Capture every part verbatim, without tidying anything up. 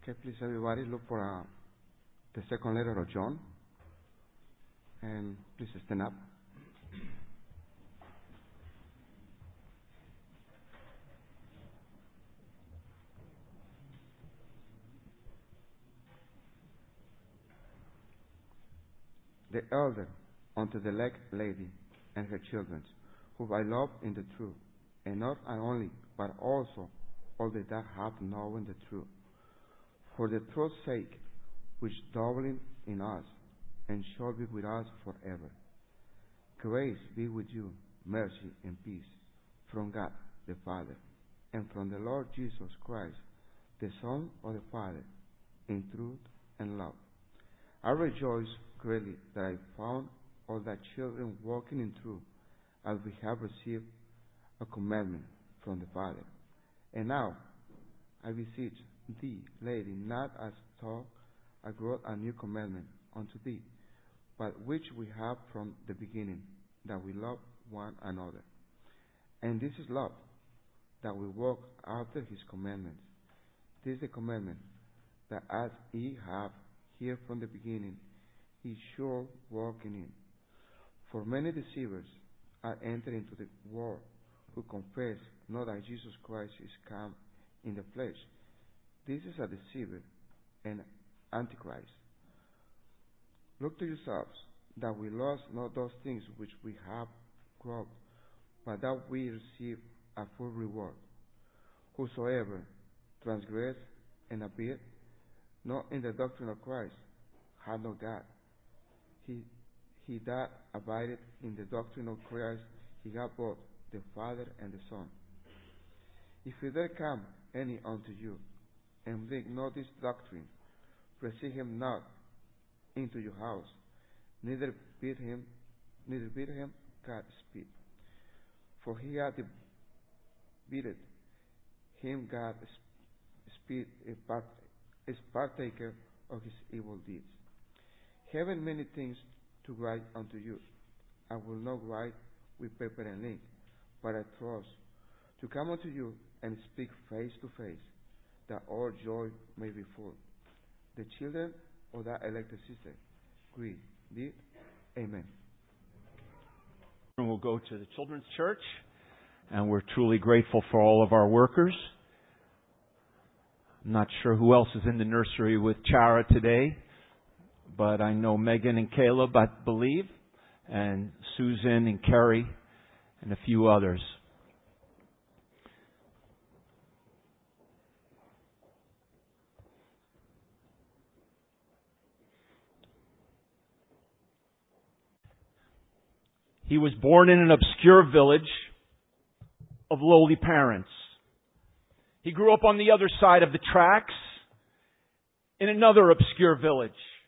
Okay, please everybody look for uh, the second letter of John. And please stand up. The elder unto the elect lady and her children, whom I love in the truth, and not I only, but also all that thou have known the truth. For the truth's sake, which dwelleth in us, and shall be with us forever. Grace be with you, mercy and peace, from God the Father, and from the Lord Jesus Christ, the Son of the Father, in truth and love. I rejoice greatly that I found all thy children walking in truth, as we have received a commandment from the Father. And now I beseech thee, lady, not as though I wrote a new commandment unto thee, but which we have from the beginning, that we love one another. And this is love, that we walk after his commandments. This is the commandment, that as ye have heard from the beginning, ye should walk in it. For many deceivers are entered into the world, who confess not that Jesus Christ is come in the flesh. This is a deceiver and antichrist. Look to yourselves, that we lost not those things which we have growed, but that we receive a full reward. Whosoever transgress and abide not in the doctrine of Christ hath no God. He, he that abideth in the doctrine of Christ, he hath both the Father and the Son. If there come any unto you, and bring not this doctrine, receive him not into your house, neither bid him, neither bid him God speak. For he hath bidded him God speak is partaker of his evil deeds. Having many things to write unto you, I will not write with paper and ink, but I trust to come unto you and speak face to face, that all joy may be full. The children of that elected sister, agree, did, amen. We'll go to the Children's Church, and we're truly grateful for all of our workers. I'm not sure who else is in the nursery with Chara today, but I know Megan and Caleb, I believe, and Susan and Kerry, and a few others. He was born in an obscure village of lowly parents. He grew up on the other side of the tracks in another obscure village.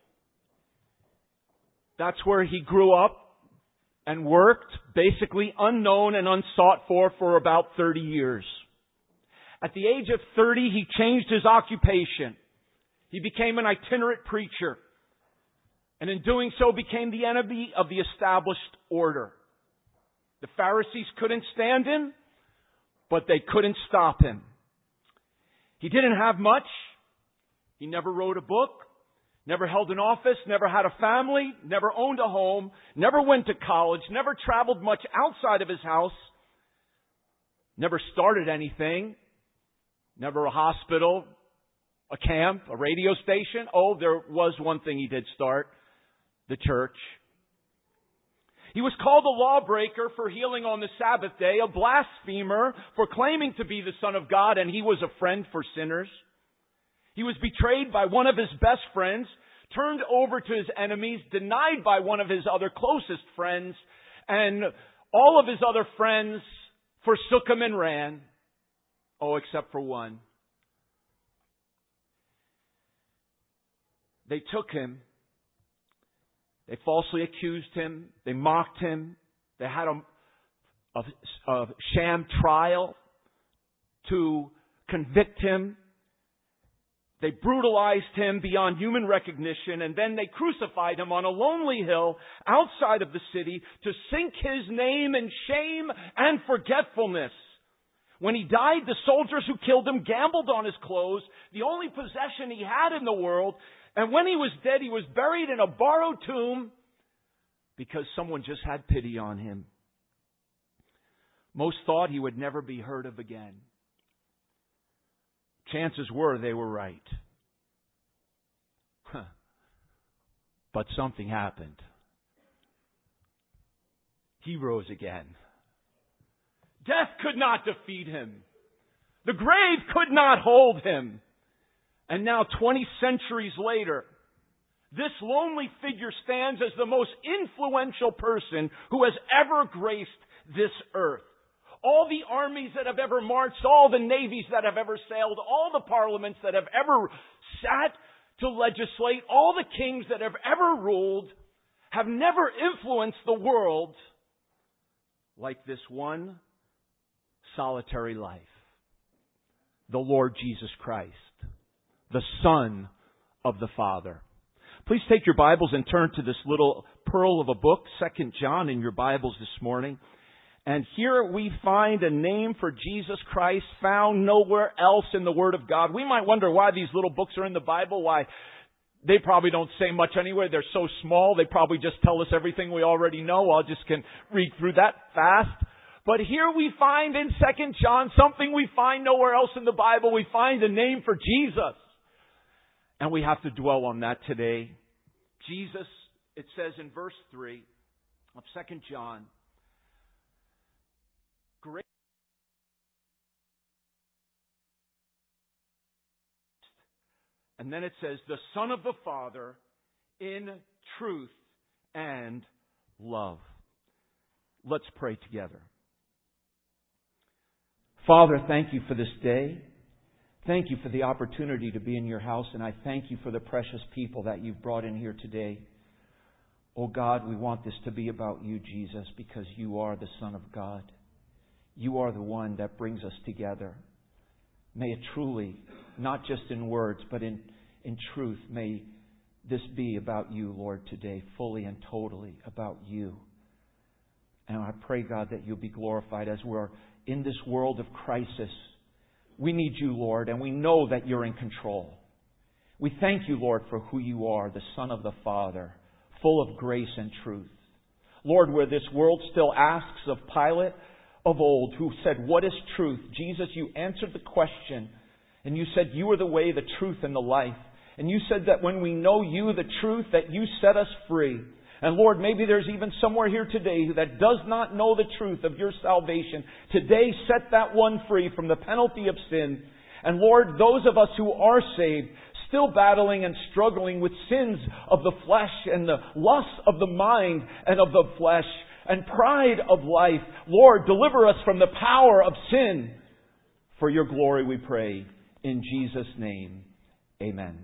That's where he grew up and worked, basically unknown and unsought for, for about thirty years. At the age of thirty, he changed his occupation. He became an itinerant preacher. And in doing so became the enemy of the established order. The Pharisees couldn't stand him, but they couldn't stop him. He didn't have much. He never wrote a book, never held an office, never had a family, never owned a home, never went to college, never traveled much outside of his house, never started anything, never a hospital, a camp, a radio station. Oh, there was one thing he did start. The church. He was called a lawbreaker for healing on the Sabbath day, a blasphemer for claiming to be the Son of God, and he was a friend for sinners. He was betrayed by one of his best friends, turned over to his enemies, denied by one of his other closest friends, and all of his other friends forsook him and ran. Oh, except for one. They took him. They falsely accused him. They mocked him. They had a, a, a sham trial to convict him. They brutalized him beyond human recognition, and then they crucified him on a lonely hill outside of the city to sink his name in shame and forgetfulness. When he died, the soldiers who killed him gambled on his clothes, the only possession he had in the world. And when he was dead, he was buried in a borrowed tomb because someone just had pity on him. Most thought he would never be heard of again. Chances were they were right. But something happened. He rose again. Death could not defeat him. The grave could not hold him. And now, twenty centuries later, this lonely figure stands as the most influential person who has ever graced this earth. All the armies that have ever marched, all the navies that have ever sailed, all the parliaments that have ever sat to legislate, all the kings that have ever ruled, have never influenced the world like this one solitary life. The Lord Jesus Christ, the Son of the Father. Please take your Bibles and turn to this little pearl of a book, Second John, in your Bibles this morning. And here we find a name for Jesus Christ found nowhere else in the Word of God. We might wonder why these little books are in the Bible, why they probably don't say much anyway. They're so small, they probably just tell us everything we already know. I just can read through that fast. But here we find in Second John something we find nowhere else in the Bible. We find a name for Jesus. And we have to dwell on that today. Jesus, it says in verse three of Second John, great. And then it says, the Son of the Father in truth and love. Let's pray together. Father, thank you for this day. Thank you for the opportunity to be in your house, and I thank you for the precious people that you've brought in here today. Oh God, we want this to be about you, Jesus, because you are the Son of God. You are the one that brings us together. May it truly, not just in words, but in, in truth, may this be about you, Lord, today, fully and totally about you. And I pray, God, that you'll be glorified as we're in this world of crisis. We need you, Lord, and we know that you're in control. We thank you, Lord, for who you are, the Son of the Father, full of grace and truth. Lord, where this world still asks of Pilate of old, who said, what is truth? Jesus, you answered the question, and you said you are the way, the truth, and the life. And you said that when we know you, the truth, that you set us free. And Lord, maybe there's even somewhere here today that does not know the truth of your salvation. Today, set that one free from the penalty of sin. And Lord, those of us who are saved, still battling and struggling with sins of the flesh and the lusts of the mind and of the flesh and pride of life, Lord, deliver us from the power of sin. For your glory we pray. In Jesus' name, amen.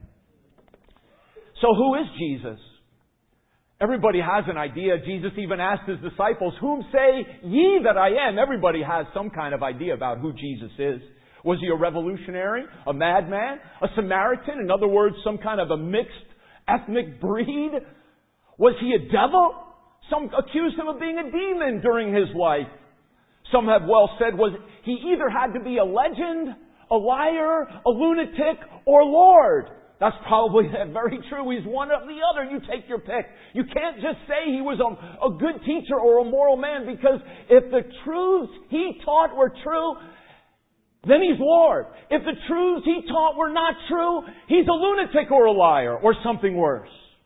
So who is Jesus? Everybody has an idea. Jesus even asked his disciples, whom say ye that I am? Everybody has some kind of idea about who Jesus is. Was he a revolutionary? A madman? A Samaritan? In other words, some kind of a mixed ethnic breed? Was he a devil? Some accused him of being a demon during his life. Some have well said was he either had to be a legend, a liar, a lunatic, or Lord. That's probably very true. He's one or the other. You take your pick. You can't just say he was a, a good teacher or a moral man, because if the truths he taught were true, then he's Lord. If the truths he taught were not true, he's a lunatic or a liar or something worse.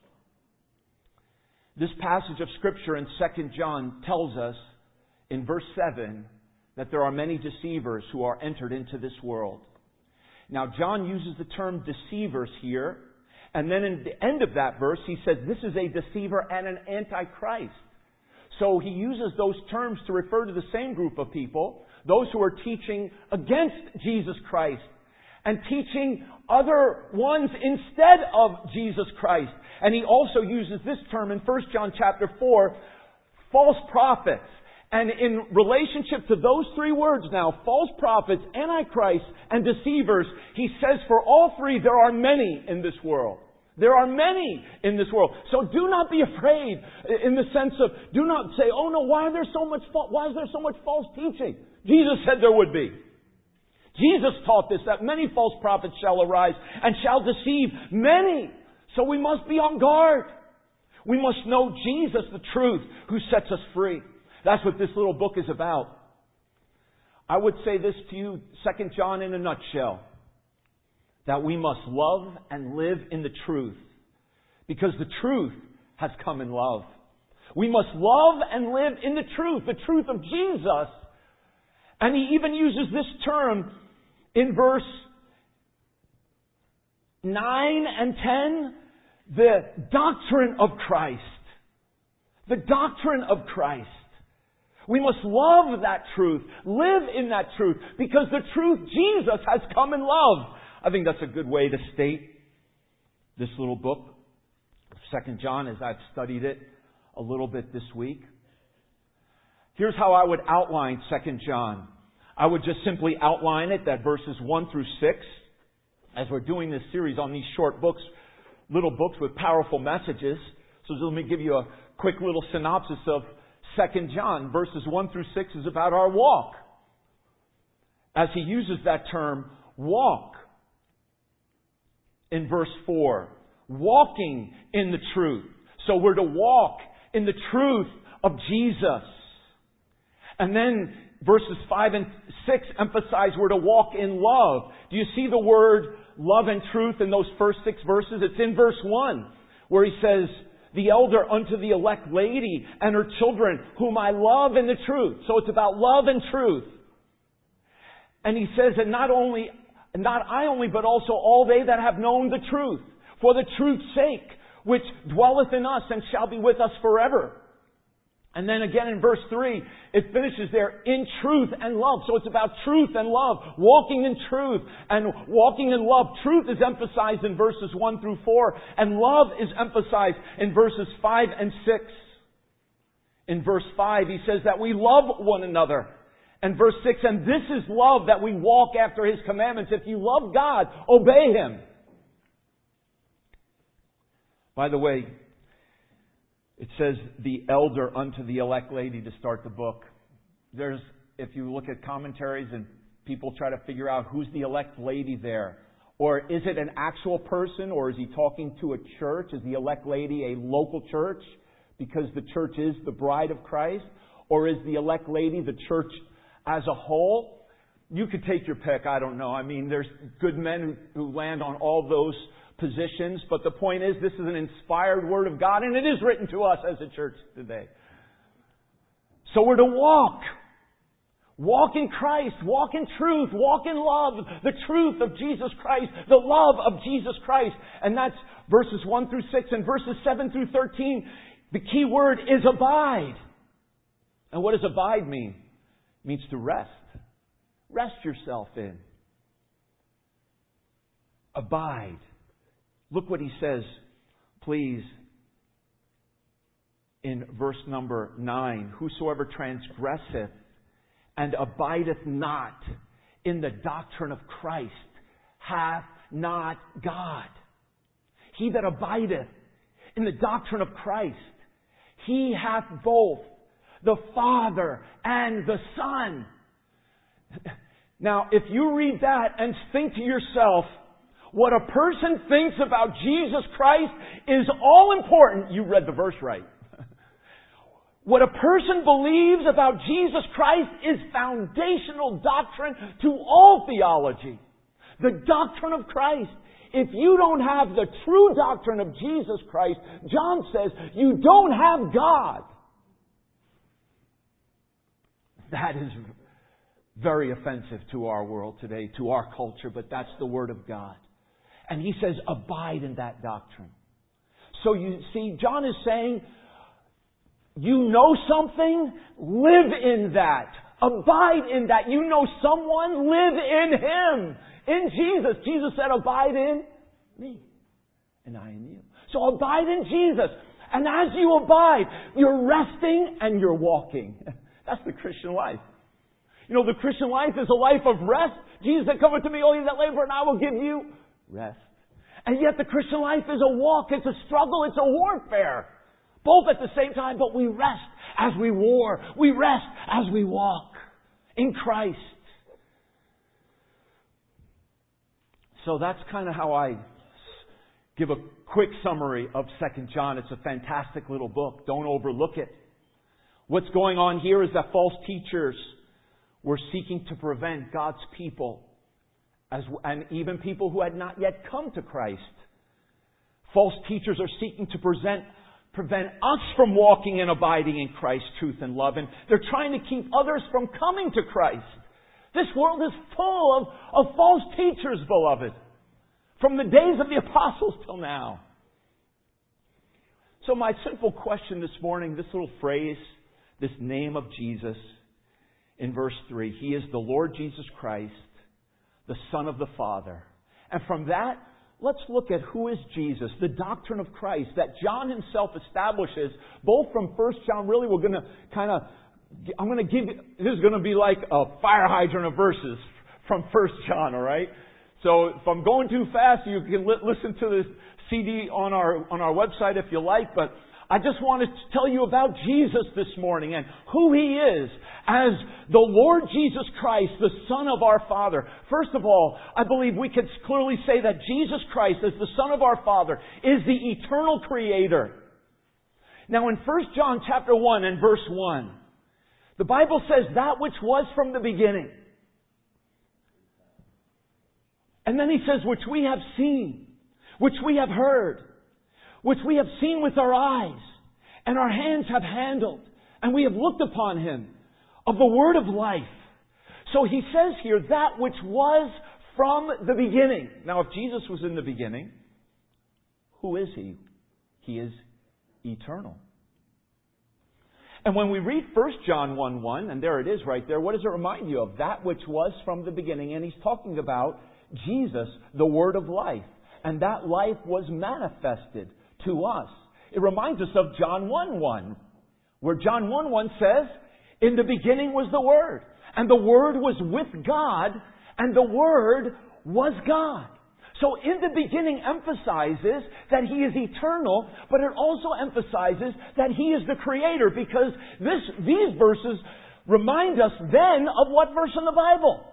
This passage of Scripture in Second John tells us in verse seven that there are many deceivers who are entered into this world. Now, John uses the term deceivers here, and then in the end of that verse, he says this is a deceiver and an antichrist. So he uses those terms to refer to the same group of people, those who are teaching against Jesus Christ and teaching other ones instead of Jesus Christ. And he also uses this term in First John chapter four, false prophets. And in relationship to those three words now, false prophets, antichrist, and deceivers, he says for all three there are many in this world. There are many in this world. So do not be afraid in the sense of, do not say, oh no, why are there so much, why is there so much false teaching? Jesus said there would be. Jesus taught this, that many false prophets shall arise and shall deceive many. So we must be on guard. We must know Jesus, the truth, who sets us free. That's what this little book is about. I would say this to you, Second John in a nutshell, that we must love and live in the truth, because the truth has come in love. We must love and live in the truth, the truth of Jesus. And he even uses this term in verse nine and ten, the doctrine of Christ. The doctrine of Christ. We must love that truth, live in that truth, because the truth, Jesus, has come in love. I think that's a good way to state this little book, Second John, as I've studied it a little bit this week. Here's how I would outline Second John. I would just simply outline it, that verses one through six, as we're doing this series on these short books, little books with powerful messages. So let me give you a quick little synopsis of Second John. Verses one through six is about our walk. As he uses that term, walk. In verse four, walking in the truth. So we're to walk in the truth of Jesus. And then verses five and six emphasize we're to walk in love. Do you see the word love and truth in those first six verses? It's in verse one, where he says, the elder unto the elect lady and her children, whom I love in the truth. So it's about love and truth. And he says, and not only, not I only, but also all they that have known the truth, for the truth's sake, which dwelleth in us and shall be with us forever. And then again in verse three, it finishes there, in truth and love. So it's about truth and love, walking in truth and walking in love. Truth is emphasized in verses one through four, and love is emphasized in verses five and six. In verse five, he says that we love one another. And verse six, and this is love, that we walk after His commandments. If you love God, obey Him. By the way, it says the elder unto the elect lady to start the book. There's, if you look at commentaries and people try to figure out who's the elect lady there, or is it an actual person, or is he talking to a church? Is the elect lady a local church because the church is the bride of Christ? Or is the elect lady the church as a whole? You could take your pick. I don't know. I mean, there's good men who, who land on all those positions, but the point is, this is an inspired Word of God, and it is written to us as a church today. So we're to walk. Walk in Christ. Walk in truth. Walk in love. The truth of Jesus Christ. The love of Jesus Christ. And that's verses one through six. And verses seven through thirteen, the key word is abide. And what does abide mean? It means to rest. Rest yourself in. Abide. Look what he says, please, in verse number nine. Whosoever transgresseth and abideth not in the doctrine of Christ hath not God. He that abideth in the doctrine of Christ, he hath both the Father and the Son. Now, if you read that and think to yourself, what a person thinks about Jesus Christ is all important. You read the verse right. What a person believes about Jesus Christ is foundational doctrine to all theology. The doctrine of Christ. If you don't have the true doctrine of Jesus Christ, John says, you don't have God. That is very offensive to our world today, to our culture, but that's the Word of God. And he says, abide in that doctrine. So you see, John is saying, you know something? Live in that. Abide in that. You know someone? Live in Him. In Jesus. Jesus said, abide in me. And I in you. So abide in Jesus. And as you abide, you're resting and you're walking. That's the Christian life. You know, the Christian life is a life of rest. Jesus said, come unto me, all you that labor, and I will give you rest. And yet the Christian life is a walk, it's a struggle, it's a warfare. Both at the same time, but we rest as we war. We rest as we walk in Christ. So that's kind of how I give a quick summary of Second John. It's a fantastic little book. Don't overlook it. What's going on here is that false teachers were seeking to prevent God's people, as, and even people who had not yet come to Christ. False teachers are seeking to present, prevent us from walking and abiding in Christ's truth and love. And they're trying to keep others from coming to Christ. This world is full of, of false teachers, beloved. From the days of the apostles till now. So my simple question this morning, this little phrase, this name of Jesus, in verse three, He is the Lord Jesus Christ, the Son of the Father. And from that, let's look at who is Jesus, the doctrine of Christ that John himself establishes, both from First John. Really, we're going to kind of, I'm going to give you, this is going to be like a fire hydrant of verses from First John, all right? So if I'm going too fast, you can li- listen to this C D on our on our website if you like. But I just wanted to tell you about Jesus this morning and who He is as the Lord Jesus Christ, the Son of our Father. First of all, I believe we can clearly say that Jesus Christ, as the Son of our Father, is the eternal Creator. Now in First John chapter one and verse one, the Bible says that which was from the beginning. And then he says, which we have seen, which we have heard, which we have seen with our eyes, and our hands have handled, and we have looked upon Him, of the word of life. So he says here, that which was from the beginning. Now, if Jesus was in the beginning, who is He? He is eternal. And when we read First John one one, and there it is right there, what does it remind you of? That which was from the beginning. And he's talking about Jesus, the Word of life. And that life was manifested to us. It reminds us of John one one, where John one one says, in the beginning was the Word, and the Word was with God, and the Word was God. So in the beginning emphasizes that He is eternal, but it also emphasizes that He is the Creator, because this, these verses remind us then of what verse in the Bible?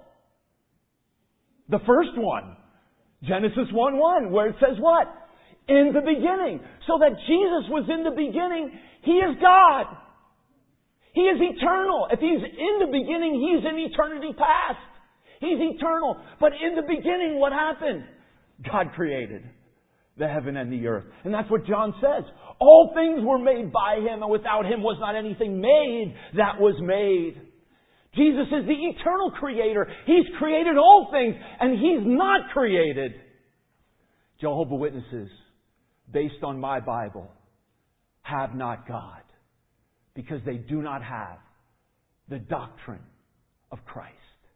The first one, Genesis one one, where it says what? In the beginning. So that Jesus was in the beginning. He is God. He is eternal. If He's in the beginning, He's in eternity past. He's eternal. But in the beginning, what happened? God created the heaven and the earth. And that's what John says. All things were made by Him, and without Him was not anything made that was made. Jesus is the eternal Creator. He's created all things, and He's not created. Jehovah's Witnesses, based on my Bible, have not God, because they do not have the doctrine of Christ.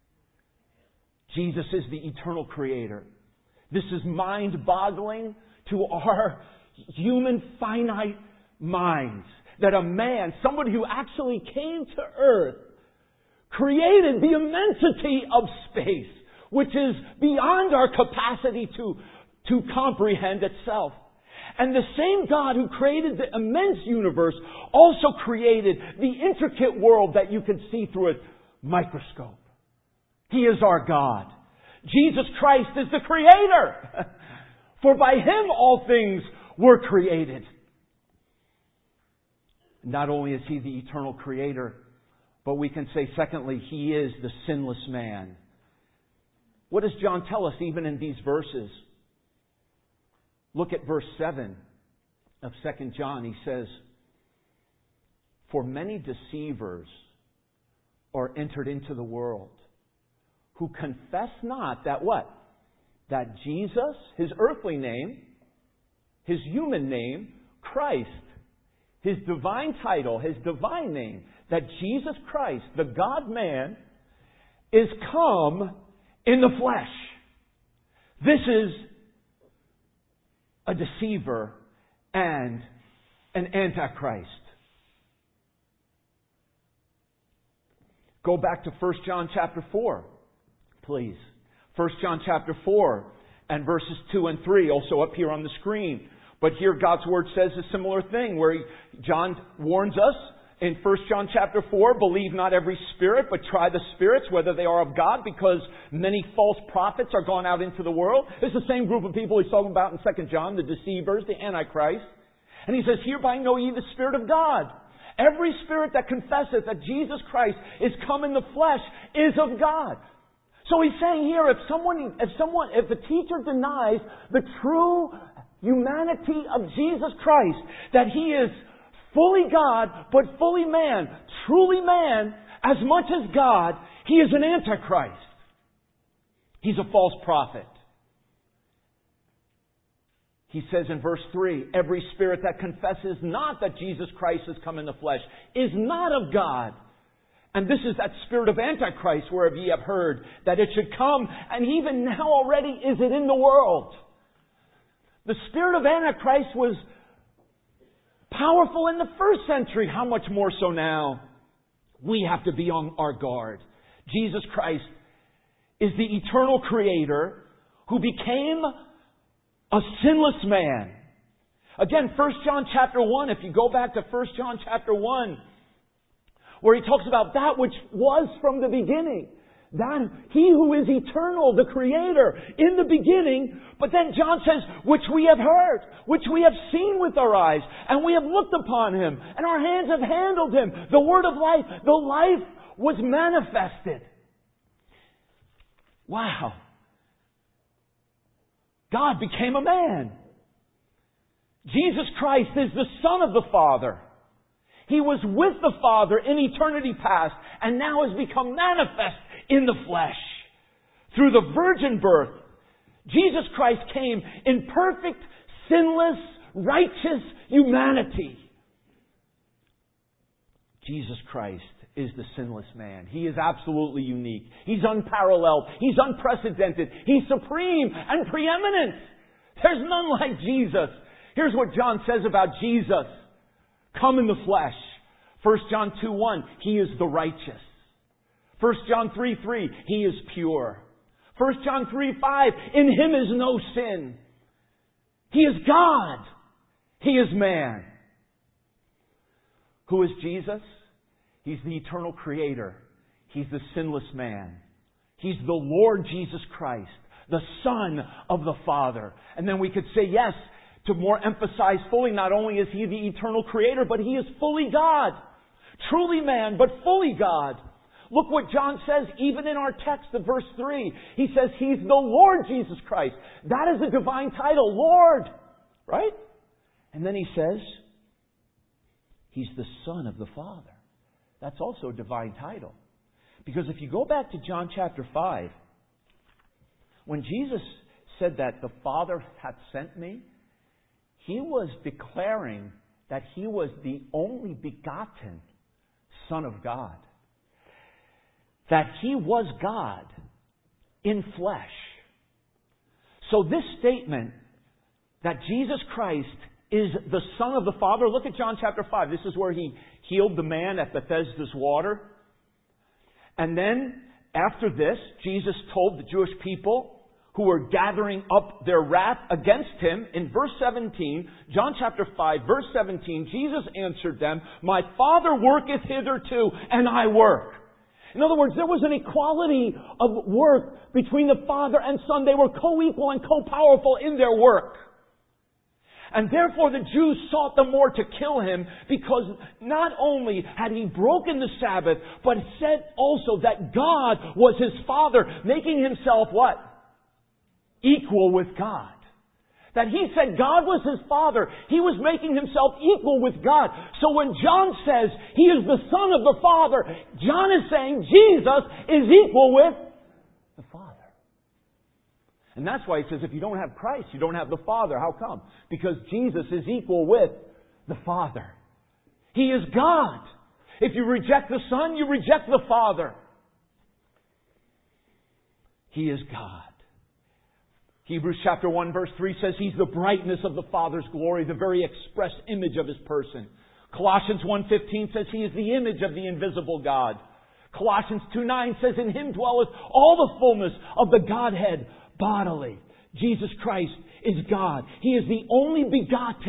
Jesus is the eternal Creator. This is mind-boggling to our human finite minds, that a man, somebody who actually came to earth, created the immensity of space, which is beyond our capacity to, to comprehend itself. And the same God who created the immense universe also created the intricate world that you can see through a microscope. He is our God. Jesus Christ is the Creator. For by Him all things were created. Not only is He the eternal Creator, but we can say, secondly, He is the sinless man. What does John tell us even in these verses? Look at verse seven of Second John. He says, for many deceivers are entered into the world, who confess not that what? That Jesus, His earthly name, His human name, Christ, His divine title, His divine name, that Jesus Christ, the God-man, is come in the flesh. This is a deceiver and an antichrist. Go back to First John chapter four, please. First John chapter four and verses two and three, also up here on the screen. But here God's Word says a similar thing, where he, John warns us In First John chapter four, believe not every spirit, but try the spirits, whether they are of God, because many false prophets are gone out into the world. It's the same group of people he's talking about in Second John, the deceivers, the Antichrist. And he says, hereby know ye the Spirit of God. Every spirit that confesseth that Jesus Christ is come in the flesh is of God. So he's saying here, if someone, if someone, if a teacher denies the true humanity of Jesus Christ, that He is fully God, but fully man, truly man, as much as God, he is an antichrist. He's a false prophet. He says in verse three, every spirit that confesses not that Jesus Christ has come in the flesh is not of God. And this is that spirit of Antichrist, whereof ye have heard that it should come, and even now already is it in the world. The spirit of Antichrist was powerful in the first century. How much more so now? We have to be on our guard. Jesus Christ is the eternal Creator who became a sinless man. Again, First John chapter one, if you go back to First John chapter one, where he talks about that which was from the beginning. That He who is eternal, the Creator, in the beginning. But then John says, which we have heard, which we have seen with our eyes, and we have looked upon Him, and our hands have handled Him. The Word of life, the life was manifested. Wow. God became a man. Jesus Christ is the Son of the Father. He was with the Father in eternity past, and now has become manifest in the flesh. Through the virgin birth, Jesus Christ came in perfect, sinless, righteous humanity. Jesus Christ is the sinless man. He is absolutely unique. He's unparalleled. He's unprecedented. He's supreme and preeminent. There's none like Jesus. Here's what John says about Jesus. Come in the flesh. First John two one, He is the righteous. First John three three, He is pure. First John three five, in Him is no sin. He is God. He is man. Who is Jesus? He's the eternal Creator. He's the sinless man. He's the Lord Jesus Christ, the Son of the Father. And then we could say, yes, to more emphasize fully, not only is He the eternal Creator, but He is fully God. Truly man, but fully God. Look what John says even in our text of verse three. He says He's the Lord Jesus Christ. That is a divine title, Lord. Right? And then He says He's the Son of the Father. That's also a divine title. Because if you go back to John chapter five, when Jesus said that the Father hath sent me, He was declaring that He was the only begotten Son of God. That He was God in flesh. So this statement that Jesus Christ is the Son of the Father, look at John chapter five. This is where He healed the man at Bethesda's water. And then, after this, Jesus told the Jewish people who were gathering up their wrath against Him, in verse seventeen, John chapter five, verse seventeen, Jesus answered them, my Father worketh hitherto, and I work. In other words, there was an equality of work between the Father and Son. They were co-equal and co-powerful in their work. And therefore the Jews sought the more to kill Him, because not only had He broken the Sabbath, but said also that God was His Father, making Himself what? Equal with God. That He said God was His Father. He was making Himself equal with God. So when John says He is the Son of the Father, John is saying Jesus is equal with the Father. And that's why he says if you don't have Christ, you don't have the Father. How come? Because Jesus is equal with the Father. He is God. If you reject the Son, you reject the Father. He is God. Hebrews chapter one verse three says He's the brightness of the Father's glory, the very express image of His person. Colossians one fifteen says He is the image of the invisible God. Colossians two nine says in Him dwelleth all the fullness of the Godhead bodily. Jesus Christ is God. He is the only begotten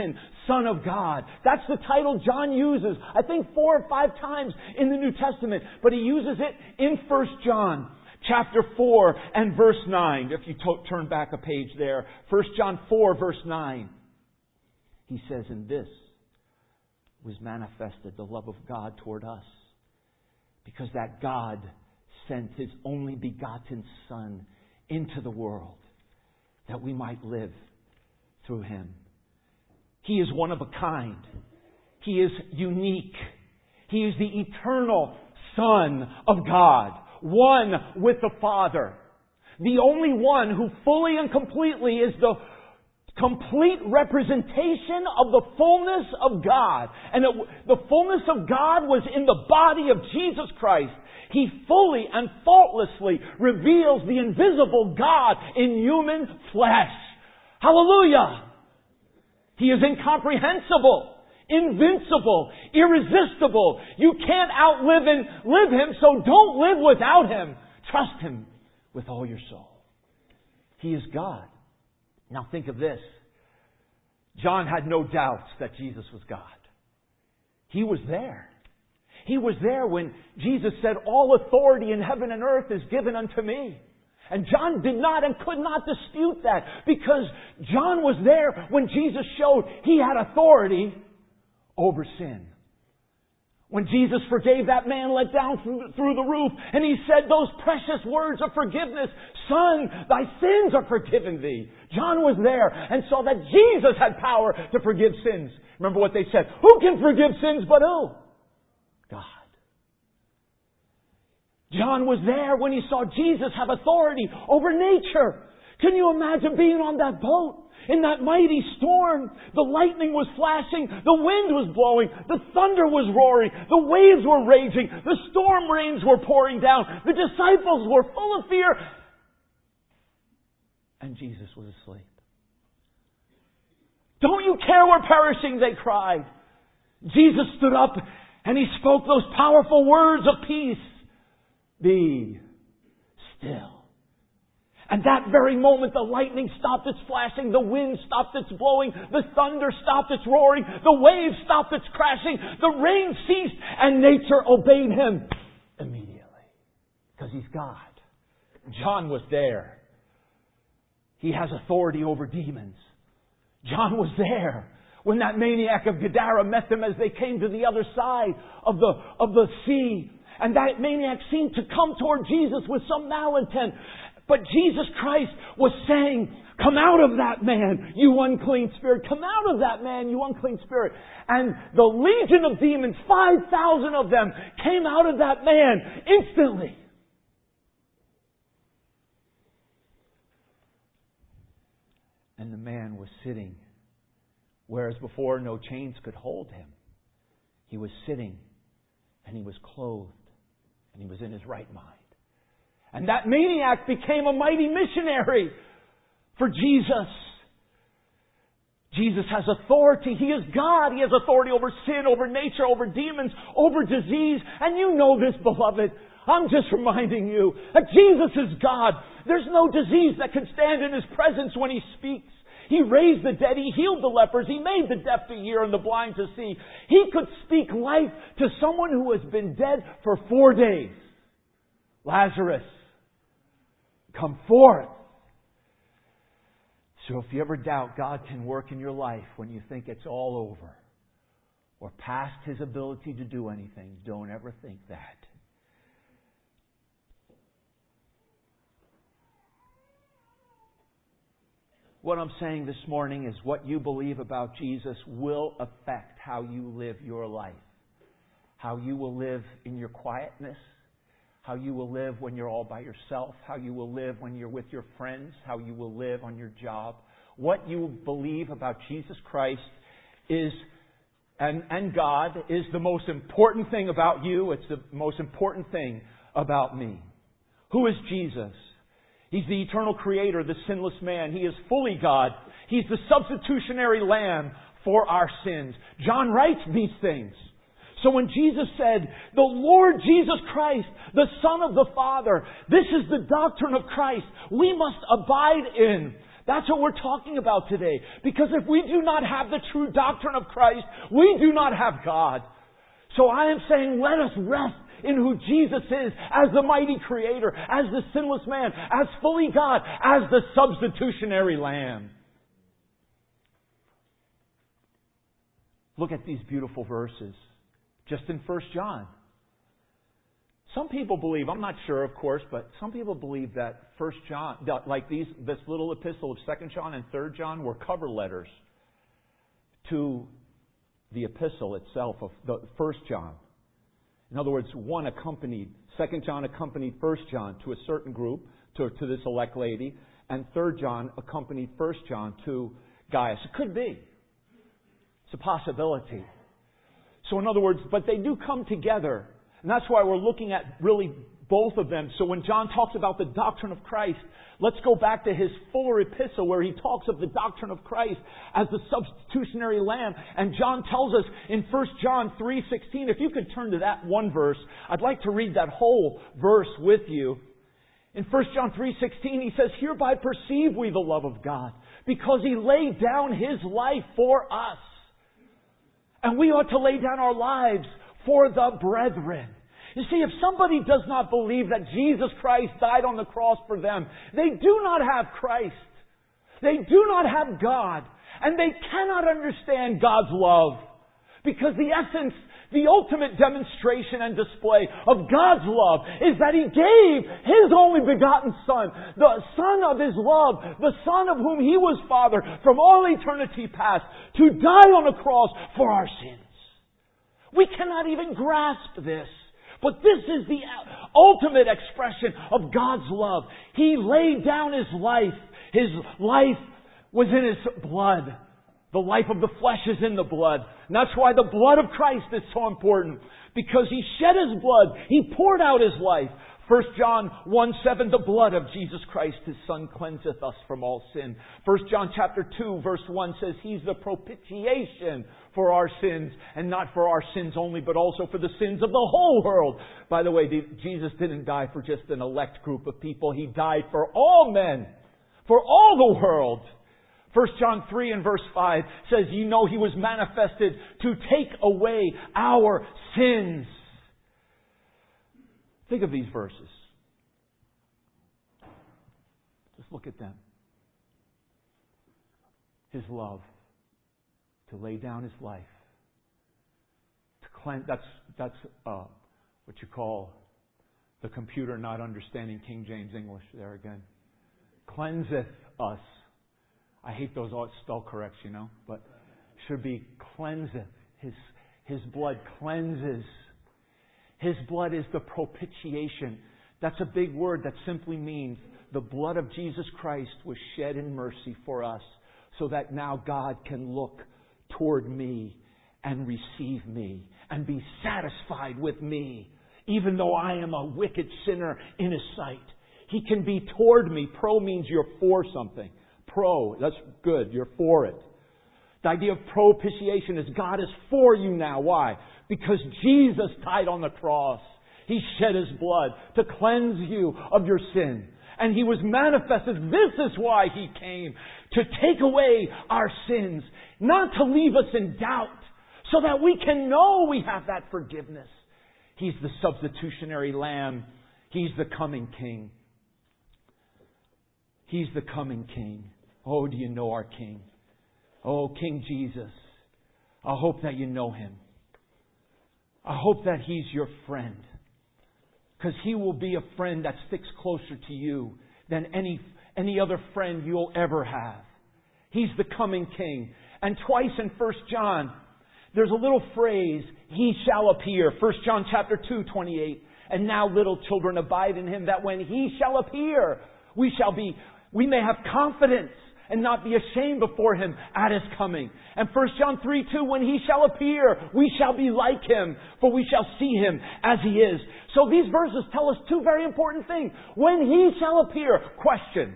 Son of God. That's the title John uses, I think four or five times in the New Testament. But he uses it in First John chapter four and verse nine. If you to- turn back a page there. First John four verse nine. He says, "In this was manifested the love of God toward us, because that God sent His only begotten Son into the world, that we might live through Him." He is one of a kind. He is unique. He is the eternal Son of God, one with the Father. The only one who fully and completely is the complete representation of the fullness of God. And it, the fullness of God was in the body of Jesus Christ. He fully and faultlessly reveals the invisible God in human flesh. Hallelujah! He is incomprehensible, invincible, irresistible. You can't outlive and live Him, so don't live without Him. Trust Him with all your soul. He is God. Now think of this. John had no doubts that Jesus was God. He was there. He was there when Jesus said, "All authority in heaven and earth is given unto me." And John did not and could not dispute that, because John was there when Jesus showed He had authority over sin. When Jesus forgave that man let down through, through the roof, and He said those precious words of forgiveness, "Son, thy sins are forgiven thee." John was there and saw that Jesus had power to forgive sins. Remember what they said? Who can forgive sins but who? God. John was there when he saw Jesus have authority over nature. Can you imagine being on that boat in that mighty storm? The lightning was flashing, the wind was blowing, the thunder was roaring, the waves were raging, the storm rains were pouring down, the disciples were full of fear, and Jesus was asleep. "Don't you care we're perishing?" they cried. Jesus stood up and He spoke those powerful words of peace. "Be still." And that very moment, the lightning stopped its flashing, the wind stopped its blowing, the thunder stopped its roaring, the waves stopped its crashing, the rain ceased, and nature obeyed Him immediately. Because He's God. John was there. He has authority over demons. John was there when that maniac of Gadara met them as they came to the other side of the, of the sea. And that maniac seemed to come toward Jesus with some malintent. But Jesus Christ was saying, "Come out of that man, you unclean spirit. Come out of that man, you unclean spirit." And the legion of demons, five thousand of them, came out of that man instantly. And the man was sitting, whereas before no chains could hold him. He was sitting, and he was clothed, and he was in his right mind. And that maniac became a mighty missionary for Jesus. Jesus has authority. He is God. He has authority over sin, over nature, over demons, over disease. And you know this, beloved. I'm just reminding you that Jesus is God. There's no disease that can stand in His presence when He speaks. He raised the dead. He healed the lepers. He made the deaf to hear and the blind to see. He could speak life to someone who has been dead for four days. Lazarus, come forth. So if you ever doubt God can work in your life when you think it's all over or past His ability to do anything, don't ever think that. What I'm saying this morning is what you believe about Jesus will affect how you live your life. How you will live in your quietness. How you will live when you're all by yourself. How you will live when you're with your friends. How you will live on your job. What you believe about Jesus Christ is, and, and God, is the most important thing about you. It's the most important thing about me. Who is Jesus? He's the eternal Creator, the sinless man. He is fully God. He's the substitutionary lamb for our sins. John writes these things. So when Jesus said, "The Lord Jesus Christ, the Son of the Father," this is the doctrine of Christ we must abide in. That's what we're talking about today. Because if we do not have the true doctrine of Christ, we do not have God. So I am saying, let us rest in who Jesus is as the mighty Creator, as the sinless man, as fully God, as the substitutionary Lamb. Look at these beautiful verses. Just in First John. Some people believe, I'm not sure of course, but some people believe that First John, like these, this little epistle of Second John and Third John were cover letters to the epistle itself of the First John. In other words, one accompanied, Second John accompanied First John to a certain group, to, to this elect lady, and Third John accompanied First John to Gaius. It could be. It's a possibility. So in other words, but they do come together. And that's why we're looking at really both of them. So when John talks about the doctrine of Christ, let's go back to his fuller epistle where he talks of the doctrine of Christ as the substitutionary Lamb. And John tells us in First John three sixteen, if you could turn to that one verse, I'd like to read that whole verse with you. In First John three sixteen, he says, "Hereby perceive we the love of God, because He laid down His life for us. And we ought to lay down our lives for the brethren." You see, if somebody does not believe that Jesus Christ died on the cross for them, they do not have Christ. They do not have God. And they cannot understand God's love. Because the essence, the ultimate demonstration and display of God's love is that He gave His only begotten Son, the Son of His love, the Son of whom He was Father from all eternity past, to die on the cross for our sins. We cannot even grasp this. But this is the ultimate expression of God's love. He laid down His life. His life was in His blood. The life of the flesh is in the blood. And that's why the blood of Christ is so important. Because He shed His blood. He poured out His life. First John one seven, the blood of Jesus Christ, His Son, cleanseth us from all sin. First John chapter two, verse one says, He's the propitiation for our sins, and not for our sins only, but also for the sins of the whole world. By the way, Jesus didn't die for just an elect group of people. He died for all men, for all the world. First John three and verse five says, "You know He was manifested to take away our sins." Think of these verses. Just look at them. His love, to lay down His life, to cleanse. That's that's uh, what you call the computer not understanding King James English. There again, cleanseth us. I hate those spell corrects, you know, but it should be cleanseth. His His blood cleanses. His blood is the propitiation. That's a big word that simply means the blood of Jesus Christ was shed in mercy for us, so that now God can look toward me and receive me and be satisfied with me, even though I am a wicked sinner in His sight. He can be toward me. Pro means you're for something. Pro, that's good. You're for it. The idea of propitiation is God is for you now. Why? Because Jesus died on the cross. He shed His blood to cleanse you of your sin. And He was manifested. This is why He came. To take away our sins. Not to leave us in doubt. So that we can know we have that forgiveness. He's the substitutionary Lamb. He's the coming King. He's the coming King. Oh, do you know our King? Oh, King Jesus. I hope that you know Him. I hope that He's your friend. Because He will be a friend that sticks closer to you than any, any other friend you'll ever have. He's the coming King. And twice in First John, there's a little phrase, He shall appear. First John chapter two, twenty-eight. And now little children abide in Him, that when He shall appear, we shall be, we may have confidence and not be ashamed before Him at His coming. And First John three two, when He shall appear, we shall be like Him, for we shall see Him as He is. So these verses tell us two very important things. When He shall appear, question,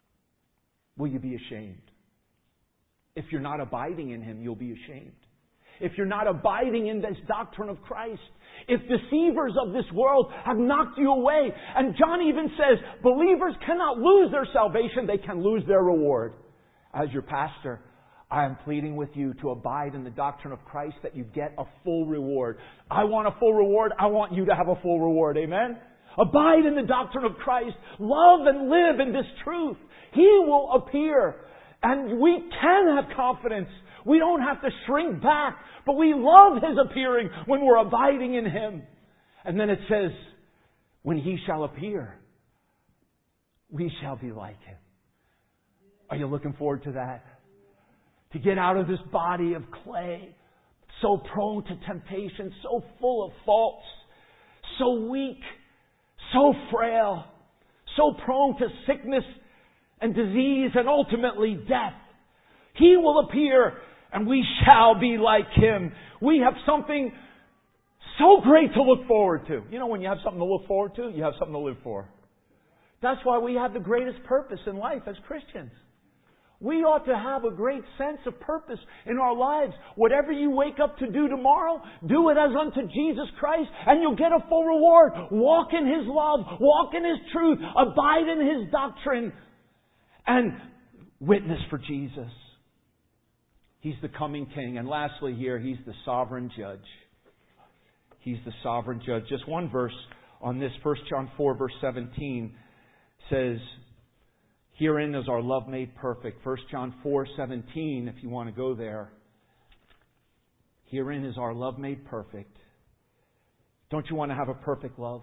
will you be ashamed? If you're not abiding in Him, you'll be ashamed. if you're not abiding in this doctrine of Christ. If deceivers of this world have knocked you away. And John even says, believers cannot lose their salvation, they can lose their reward. As your pastor, I am pleading with you to abide in the doctrine of Christ, that you get a full reward. I want a full reward. I want you to have a full reward. Amen? Abide in the doctrine of Christ. Love and live in this truth. He will appear. And we can have confidence. We don't have to shrink back. But we love His appearing when we're abiding in Him. And then it says, when He shall appear, we shall be like Him. Are you looking forward to that? To get out of this body of clay, so prone to temptation, so full of faults, so weak, so frail, so prone to sickness and disease and ultimately death. He will appear and we shall be like Him. We have something so great to look forward to. You know, when you have something to look forward to, you have something to live for. That's why we have the greatest purpose in life as Christians. We ought to have a great sense of purpose in our lives. Whatever you wake up to do tomorrow, do it as unto Jesus Christ, and you'll get a full reward. Walk in His love, walk in His truth, abide in His doctrine, and witness for Jesus. He's the coming King. And lastly here, He's the sovereign judge. He's the sovereign judge. Just one verse on this. First John four verse seventeen says, herein is our love made perfect. First John four seventeen, if you want to go there. Herein is our love made perfect. Don't you want to have a perfect love?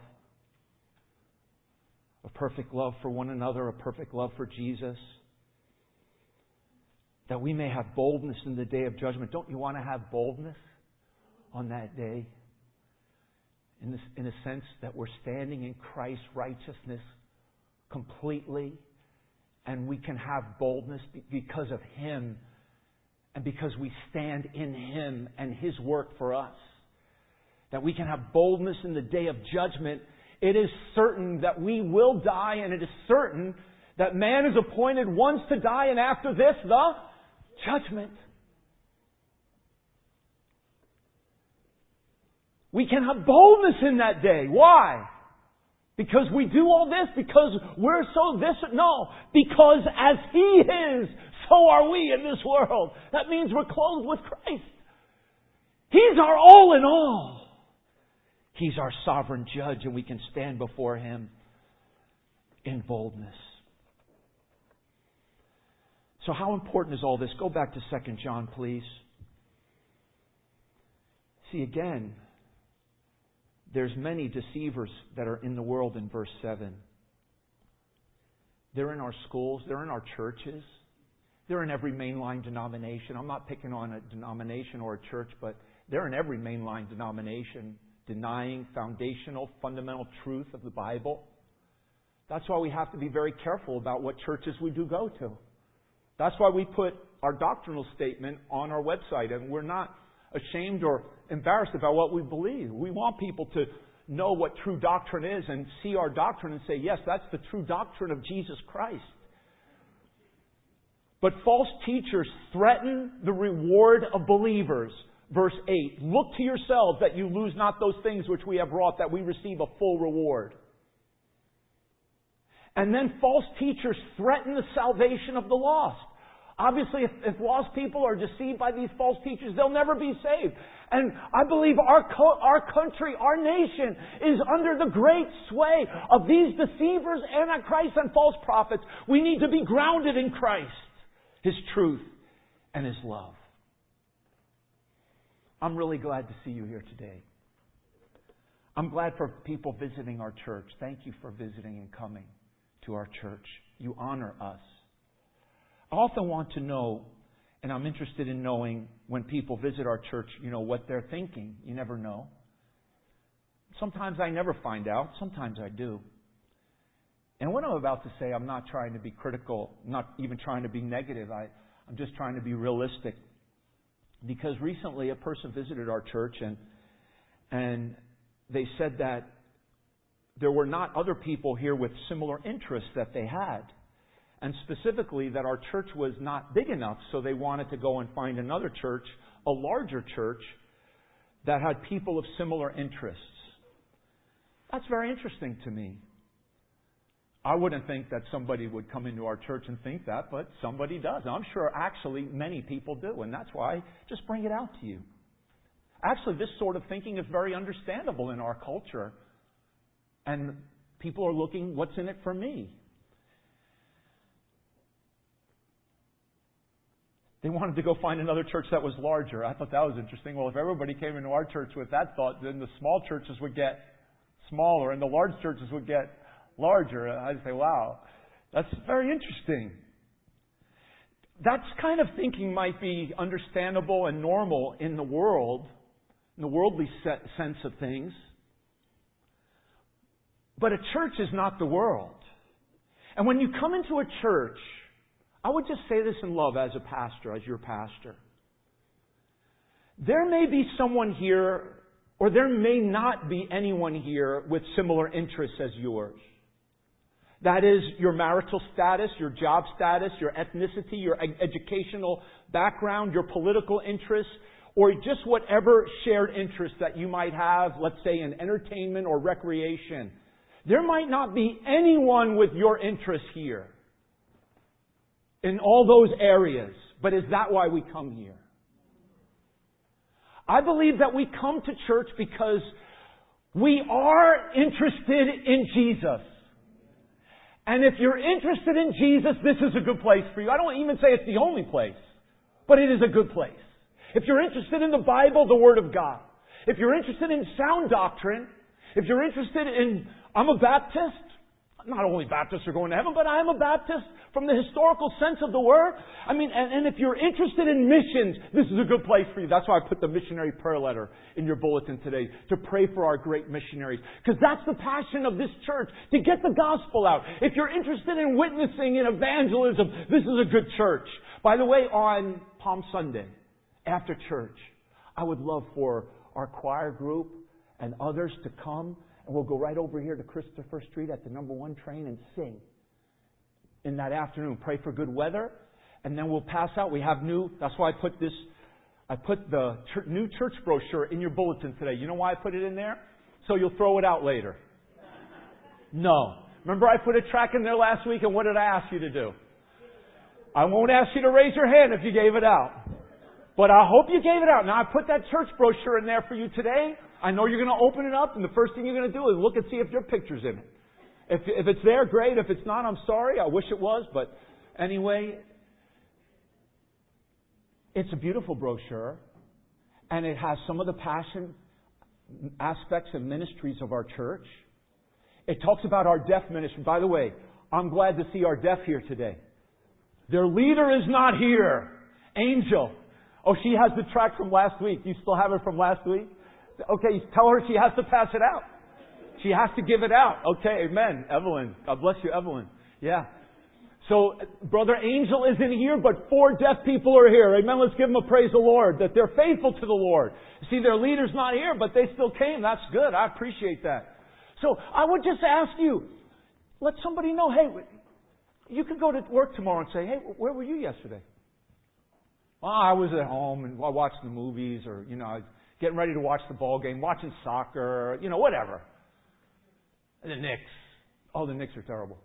A perfect love for one another, a perfect love for Jesus. That we may have boldness in the day of judgment. Don't you want to have boldness on that day? In, this, in a sense that we're standing in Christ's righteousness completely. And we can have boldness because of Him. And because we stand in Him and His work for us. That we can have boldness in the day of judgment. It is certain that we will die, and it is certain that man is appointed once to die, and after this, the judgment. We can have boldness in that day. Why? Because we do all this? Because we're so this? No. Because as He is, so are we in this world. That means we're clothed with Christ. He's our all in all. He's our sovereign judge, and we can stand before Him in boldness. So how important is all this? Go back to Second John, please. See, again, there's many deceivers that are in the world in verse seven. They're in our schools. They're in our churches. They're in every mainline denomination. I'm not picking on a denomination or a church, but they're in every mainline denomination, denying foundational, fundamental truth of the Bible. That's why we have to be very careful about what churches we do go to. That's why we put our doctrinal statement on our website, and we're not ashamed or embarrassed about what we believe. We want people to know what true doctrine is and see our doctrine and say, yes, that's the true doctrine of Jesus Christ. But false teachers threaten the reward of believers. Verse eight, look to yourselves that you lose not those things which we have wrought, that we receive a full reward. And then false teachers threaten the salvation of the lost. Obviously, if, if lost people are deceived by these false teachers, they'll never be saved. And I believe our co- our country, our nation, is under the great sway of these deceivers, antichrists, and false prophets. We need to be grounded in Christ, His truth, and His love. I'm really glad to see you here today. I'm glad for people visiting our church. Thank you for visiting and coming to our church. You honor us. I often want to know, and I'm interested in knowing when people visit our church, you know, what they're thinking. You never know. Sometimes I never find out. Sometimes I do. And what I'm about to say, I'm not trying to be critical, not even trying to be negative. I, I'm just trying to be realistic. Because recently a person visited our church and and they said that there were not other people here with similar interests that they had. and specifically that our church was not big enough, so they wanted to go and find another church, a larger church, that had people of similar interests. That's very interesting to me. I wouldn't think that somebody would come into our church and think that, but somebody does. I'm sure actually many people do, and that's why I just bring it out to you. Actually, this sort of thinking is very understandable in our culture. And people are looking, what's in it for me? They wanted to go find another church that was larger. I thought that was interesting. Well, if everybody came into our church with that thought, then the small churches would get smaller and the large churches would get larger. I'd say, wow, that's very interesting. That kind of thinking might be understandable and normal in the world, in the worldly sense of things. But a church is not the world. And when you come into a church, I would just say this in love as a pastor, as your pastor. There may be someone here, or there may not be anyone here with similar interests as yours. That is your marital status, your job status, your ethnicity, your ed- educational background, your political interests, or just whatever shared interests that you might have, let's say in entertainment or recreation. There might not be anyone with your interests here in all those areas, but is that why we come here? I believe that we come to church because we are interested in Jesus. And if you're interested in Jesus, this is a good place for you. I don't even say it's the only place, but it is a good place. If you're interested in the Bible, the Word of God. If you're interested in sound doctrine, if you're interested in, I'm a Baptist, not only Baptists are going to heaven, but I am a Baptist from the historical sense of the word. I mean, and, and if you're interested in missions, this is a good place for you. That's why I put the missionary prayer letter in your bulletin today, to pray for our great missionaries. Because that's the passion of this church, to get the gospel out. If you're interested in witnessing and evangelism, this is a good church. By the way, on Palm Sunday, after church, I would love for our choir group and others to come, and we'll go right over here to Christopher Street at the number one train and sing in that afternoon. Pray for good weather, and then we'll pass out. We have new, that's why I put this, I put the ch- new church brochure in your bulletin today. You know why I put it in there? So you'll throw it out later. No. Remember I put a track in there last week, and what did I ask you to do? I won't ask you to raise your hand if you gave it out. But I hope you gave it out. Now I put that church brochure in there for you today. I know you're going to open it up, and the first thing you're going to do is look and see if your picture's in it. If, if it's there, great. If it's not, I'm sorry. I wish it was. But anyway, it's a beautiful brochure, and it has some of the passion aspects and ministries of our church. It talks about our deaf ministry. By the way, I'm glad to see our deaf here today. Their leader is not here. Angel. Oh, she has the track from last week. You still have it from last week? Okay, tell her she has to pass it out. She has to give it out. Okay, amen. Evelyn. God bless you, Evelyn. Yeah. So, Brother Angel isn't here, but four deaf people are here. Amen. Let's give them a praise the Lord, that they're faithful to the Lord. See, their leader's not here, but they still came. That's good. I appreciate that. So, I would just ask you, let somebody know, hey, you could go to work tomorrow and say, hey, where were you yesterday? Well, I was at home and I watched the movies, or, you know, I was getting ready to watch the ball game, watching soccer, you know, whatever. And the Knicks. Oh, the Knicks are terrible.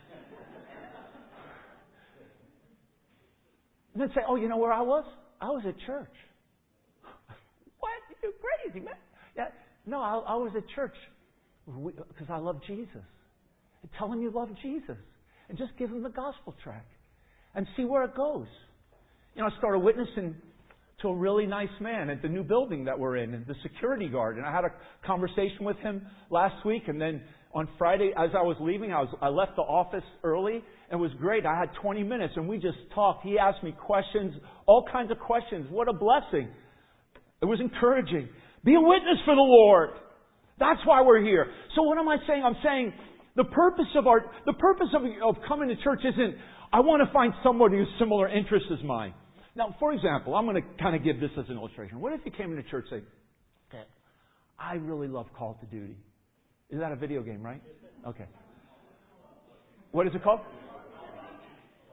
And then say, oh, you know where I was? I was at church. What? You're crazy, man. Yeah. No, I, I was at church because I love Jesus. And tell him you love Jesus. And just give him the gospel tract. And see where it goes. You know, I started witnessing to a really nice man at the new building that we're in, the security guard. And I had a conversation with him last week, and then on Friday, as I was leaving, I was I left the office early. It was great. I had twenty minutes, and we just talked. He asked me questions, all kinds of questions. What a blessing. It was encouraging. Be a witness for the Lord. That's why we're here. So what am I saying? I'm saying the purpose of our the purpose of, of coming to church isn't, I want to find somebody who's similar interests as mine. Now, for example, I'm going to kind of give this as an illustration. What if you came into church and said, okay, I really love Call of Duty. Is that a video game, right? Okay. What is it called?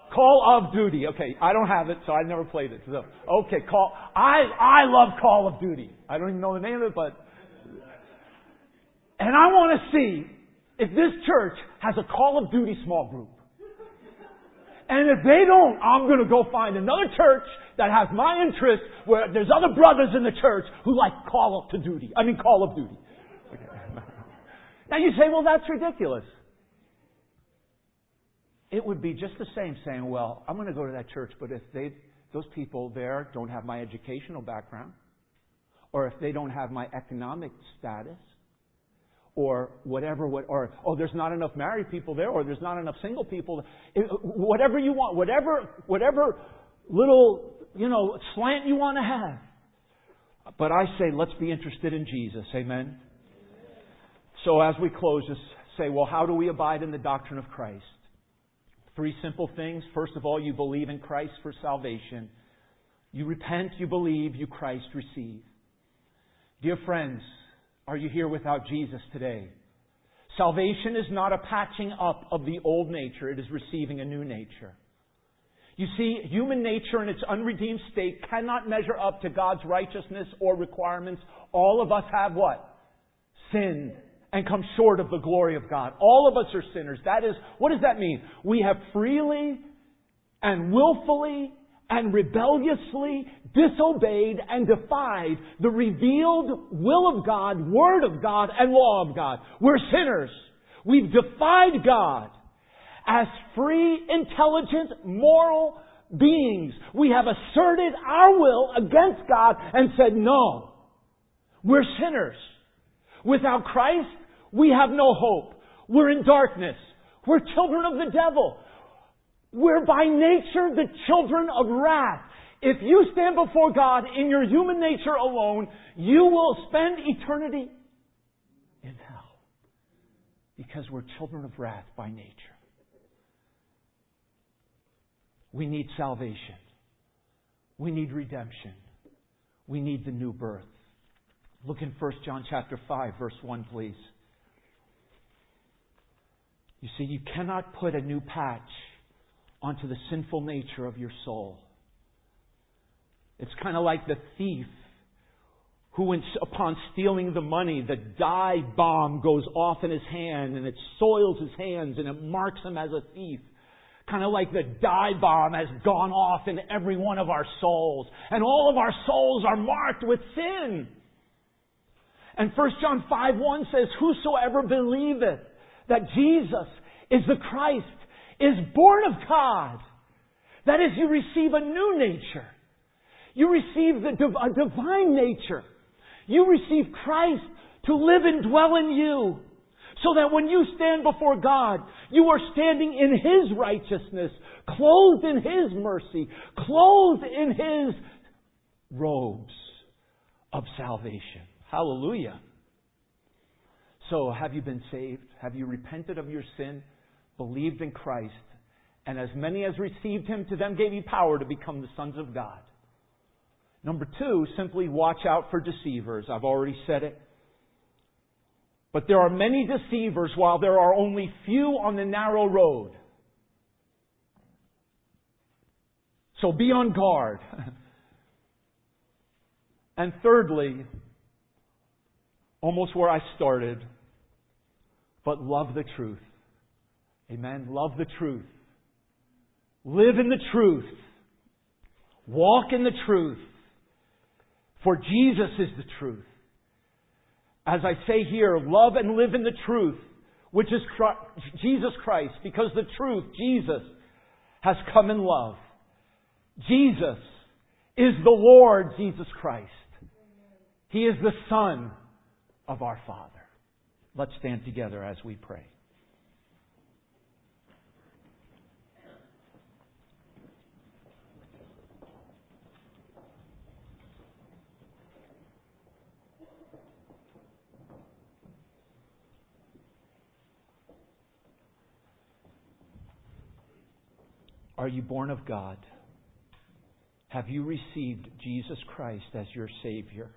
Call of Duty. Okay, I don't have it, so I never played it. So, okay, Call. I I love Call of Duty. I don't even know the name of it, but and I want to see if this church has a Call of Duty small group. And if they don't, I'm going to go find another church that has my interest, where there's other brothers in the church who like Call of Duty. I mean, Call of Duty. Okay. Now you say, well, that's ridiculous. It would be just the same saying, well, I'm going to go to that church, but if they, those people there don't have my educational background, or if they don't have my economic status, or whatever, what, or, oh, there's not enough married people there, or there's not enough single people, it, whatever you want, whatever, whatever little, you know, slant you want to have. But I say, let's be interested in Jesus. Amen? So as we close, just say, well, how do we abide in the doctrine of Christ? Three simple things. First of all, you believe in Christ for salvation. You repent, you believe, you Christ receive. Dear friends, are you here without Jesus today? Salvation is not a patching up of the old nature. It is receiving a new nature. You see, human nature in its unredeemed state cannot measure up to God's righteousness or requirements. All of us have what? Sinned and come short of the glory of God. All of us are sinners. That is, what does that mean? We have freely and willfully and rebelliously disobeyed and defied the revealed will of God, Word of God, and law of God. We're sinners. We've defied God. As free, intelligent, moral beings, we have asserted our will against God and said, no, we're sinners. Without Christ, we have no hope. We're in darkness. We're children of the devil. We're by nature the children of wrath. If you stand before God in your human nature alone, you will spend eternity in hell. Because we're children of wrath by nature. We need salvation. We need redemption. We need the new birth. Look in First John chapter five, verse one, please. You see, you cannot put a new patch onto the sinful nature of your soul. It's kind of like the thief who, upon stealing the money, the dye bomb goes off in his hand and it soils his hands and it marks him as a thief. Kind of like the dye bomb has gone off in every one of our souls. And all of our souls are marked with sin. And First John five one says, whosoever believeth that Jesus is the Christ is born of God. That is, you receive a new nature. You receive the div- a divine nature. You receive Christ to live and dwell in you. So that when you stand before God, you are standing in His righteousness, clothed in His mercy, clothed in His robes of salvation. Hallelujah. So, have you been saved? Have you repented of your sin? Believed in Christ? And as many as received Him, to them gave He power to become the sons of God. Number two, simply watch out for deceivers. I've already said it. But there are many deceivers while there are only few on the narrow road. So be on guard. And thirdly, almost where I started, but love the truth. Amen. Love the truth. Live in the truth. Walk in the truth. For Jesus is the truth. As I say here, love and live in the truth, which is Jesus Christ, because the truth, Jesus, has come in love. Jesus is the Lord Jesus Christ. He is the Son of our Father. Let's stand together as we pray. Are you born of God? Have you received Jesus Christ as your Savior?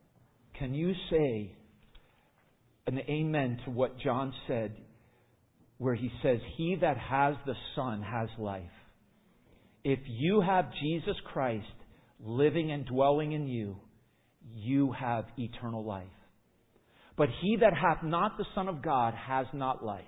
Can you say an amen to what John said? where He says, "He that has the Son has life." If you have Jesus Christ living and dwelling in you, you have eternal life. But he that hath not the Son of God has not life.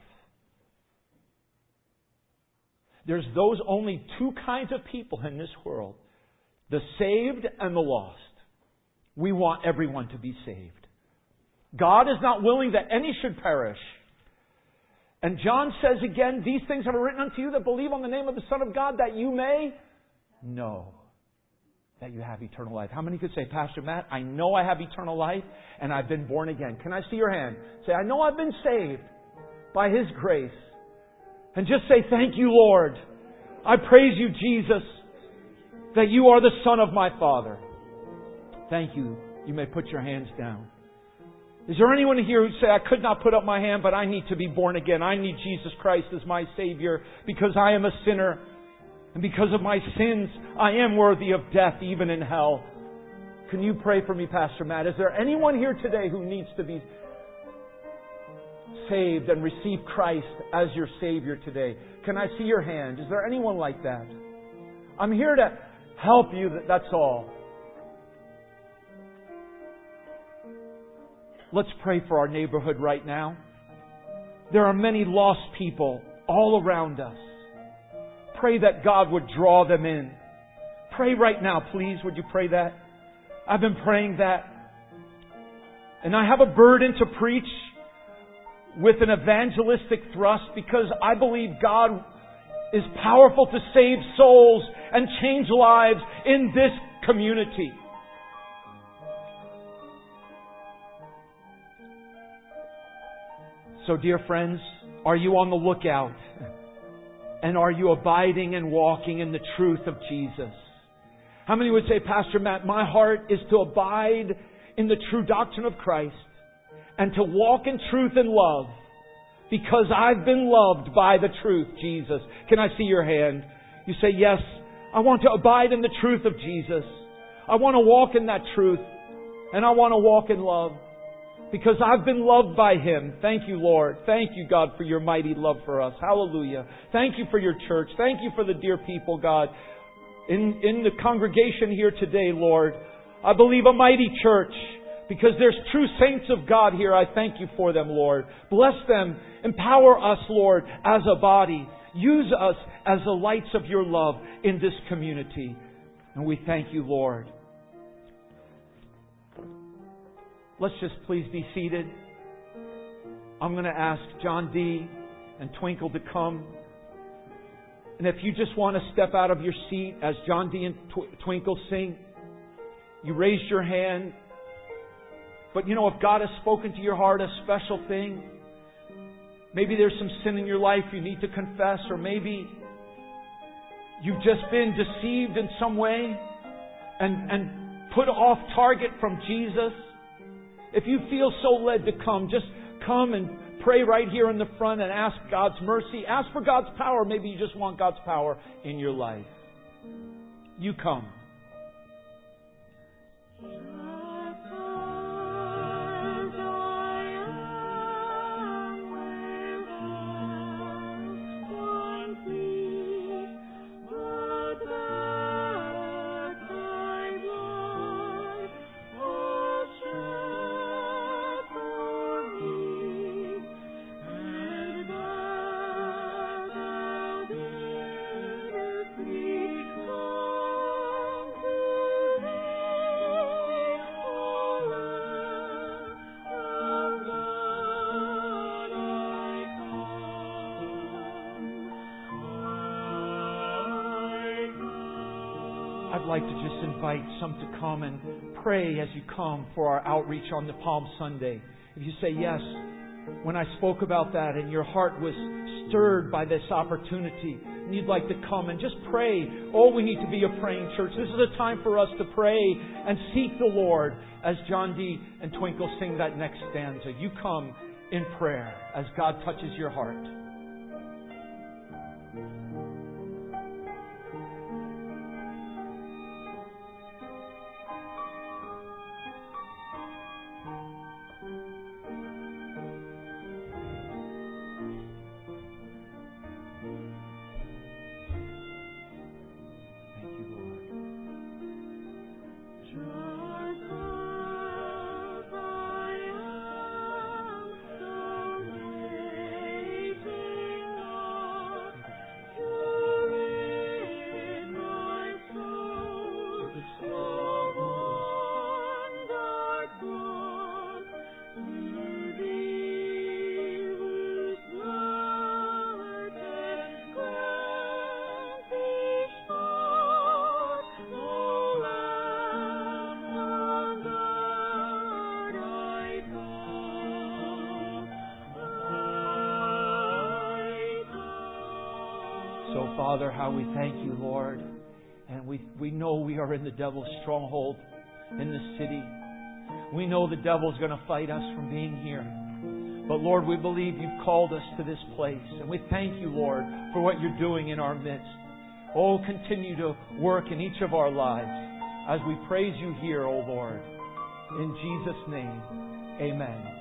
There's those only two kinds of people in this world, the saved and the lost. We want everyone to be saved. God is not willing that any should perish. And John says again, "These things are written unto you that believe on the name of the Son of God, that you may know that you have eternal life." How many could say, "Pastor Matt, I know I have eternal life and I've been born again"? Can I see your hand? Say, "I know I've been saved by His grace." And just say, "Thank you, Lord. I praise you, Jesus, that you are the Son of my Father." Thank you. You may put your hands down. Is there anyone here who say, "I could not put up my hand, but I need to be born again. I need Jesus Christ as my Savior because I am a sinner. And because of my sins, I am worthy of death, even in hell"? Can you pray for me, Pastor Matt? Is there anyone here today who needs to be saved and receive Christ as your Savior today? Can I see your hand? Is there anyone like that? I'm here to help you, that's all. Let's pray for our neighborhood right now. There are many lost people all around us. Pray that God would draw them in. Pray right now, please. Would you pray that? I've been praying that. And I have a burden to preach with an evangelistic thrust because I believe God is powerful to save souls and change lives in this community. So, dear friends, are you on the lookout? And are you abiding and walking in the truth of Jesus? How many would say, "Pastor Matt, my heart is to abide in the true doctrine of Christ and to walk in truth and love because I've been loved by the truth, Jesus"? Can I see your hand? You say, "Yes, I want to abide in the truth of Jesus. I want to walk in that truth and I want to walk in love because I've been loved by Him." Thank you, Lord. Thank you, God, for your mighty love for us. Hallelujah. Thank you for your church. Thank you for the dear people, God, in, in the congregation here today, Lord. I believe a mighty church because there's true saints of God here. I thank you for them, Lord. Bless them. Empower us, Lord, as a body. Use us as the lights of your love in this community. And we thank you, Lord. Let's just please be seated. I'm going to ask John D. and Twinkle to come. And if you just want to step out of your seat as John D. and Tw- Twinkle sing, you raised your hand. But you know, if God has spoken to your heart a special thing, maybe there's some sin in your life you need to confess, or maybe you've just been deceived in some way and, and put off target from Jesus. If you feel so led to come, just come and pray right here in the front and ask God's mercy. Ask for God's power. Maybe you just want God's power in your life. You come. I'd like to just invite some to come and pray as you come for our outreach on the Palm Sunday. If you say, "Yes, when I spoke about that and your heart was stirred by this opportunity and you'd like to come and just pray." Oh, we need to be a praying church. This is a time for us to pray and seek the Lord as John D. and Twinkle sing that next stanza. You come in prayer as God touches your heart. Father, how we thank You, Lord. And we, we know we are in the devil's stronghold in the city. We know the devil's going to fight us from being here. But Lord, we believe You've called us to this place. And we thank You, Lord, for what You're doing in our midst. Oh, continue to work in each of our lives as we praise You here, oh Lord. In Jesus' name, amen.